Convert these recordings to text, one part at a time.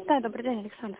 Да, добрый день, Александр.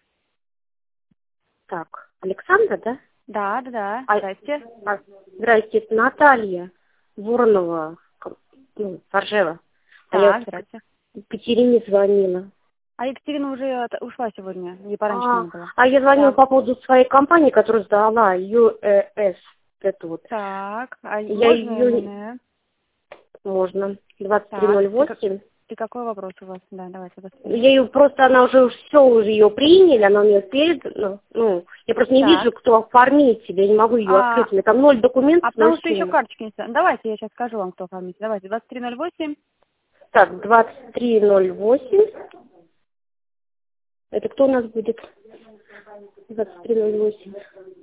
Так, Александра, да? Да, здрасте. Здрасте, это Наталья Воронова, Ржева. Я Здрасте. Екатерине звонила. А Екатерина уже ушла сегодня, не пораньше не было. Я звонила Да. по поводу своей компании, которую сдала, ЮЭС. Это вот. Так, а Я можно ее... именно? Можно. Так, 2308. и какой вопрос у вас? Да, давайте быстрее. Я ее просто, она уже ее приняли, она у меня передана. Я просто не вижу, кто оформитель, я не могу ее открыть. У меня там 0 документов, А 0 потому что еще суммы. карточки не ставят. Давайте я сейчас скажу вам, кто оформитель. Давайте, 2308. Так, 2308. Это кто у нас будет? 2308.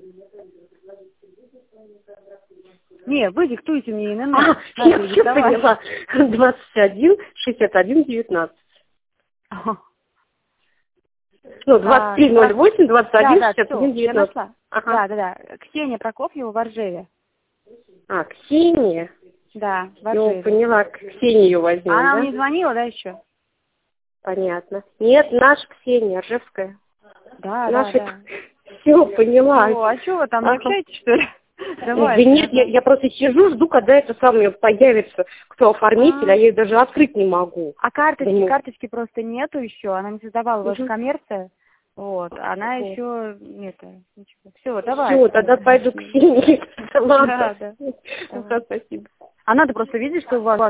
Не, вы диктуйте мне ИНН. Я все поняла. 21 61 19. 2308 21 61 Я 19. нашла. Ага. Да. Ксения Прокофьева в Ржеве. Ксения. Да, в Ну, Ржеве. поняла, Ксению возьмем, Она да? вам не звонила, да, еще? Понятно. Нет, наша Ксения, Ржевская. Да. Все, поняла. А что вы там, не общаетесь, что ли? Да нет, я просто сижу, жду, когда это самое появится, кто оформитель, а я ее даже открыть не могу. А карточки просто нету еще, она не создавала ваша коммерция. Вот, она еще ничего. Все, давай. Все, тогда пойду к Ксении. Ладно. Да. Спасибо. А надо просто видеть, что у вас